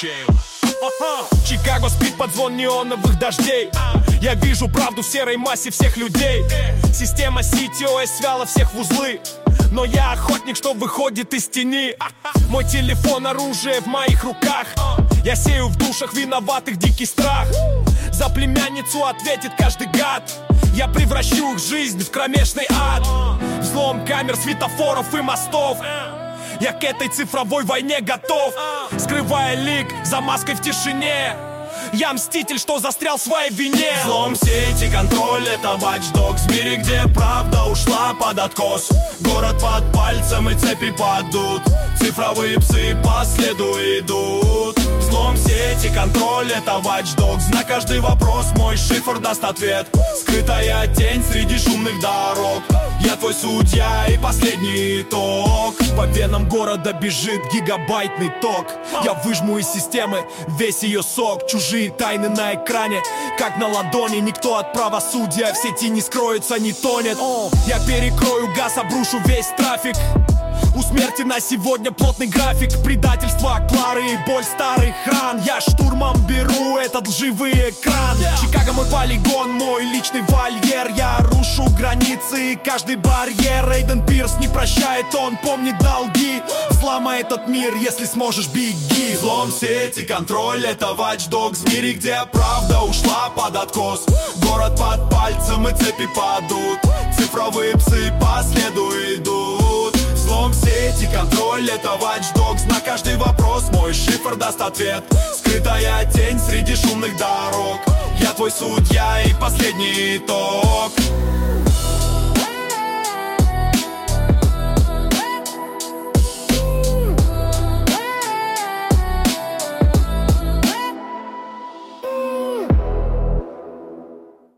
блокчейн. Чикаго спит под звон неоновых дождей. Я вижу правду в серой массе всех людей. Система CTOS свяла всех в узлы, но я охотник, что выходит из тени. Мой телефон — оружие в моих руках. Я сею в душах виноватых дикий страх. За племянницу ответит каждый гад. Я превращу их жизнь в кромешный ад. Взлом камер, светофоров и мостов. Я к этой цифровой войне готов. Скрывая лик за маской в тишине, я мститель, что застрял в своей вине. Взлом сети, контроль — это Watch Dogs. В мире, где правда ушла под откос. Город под пальцем и цепи падут. Цифровые псы по следу идут. Взлом сети, контроль — это Watch Dogs. На каждый вопрос мой шифр даст ответ. Скрытая тень среди шумных дорог. Я твой судья и последний итог. По венам города бежит гигабайтный ток. Я выжму из системы весь ее сок. Чужие тайны на экране, как на ладони. Никто от правосудия в сети не скроется, не тонет. Я перекрою газ, обрушу весь трафик. У смерти на сегодня плотный график. Предательство Клары и боль старых ран. Я штурмом беру этот лживый экран. Чикаго мой полигон, мой личный вольер. Я рушу границы и каждый барьер. Эйден Пирс не прощает, он помнит долги. Взломай этот мир, если сможешь, беги. Взлом сети, контроль — это Watch Dogs. В мире, где правда ушла под откос. Город под пальцем и цепи падут. Цифровые псы по следу идут. Взлом сети, контроль — это Watch Dogs. На каждый вопрос мой шифр даст ответ. Скрытая тень среди шумных дорог. Я твой судья и последний итог.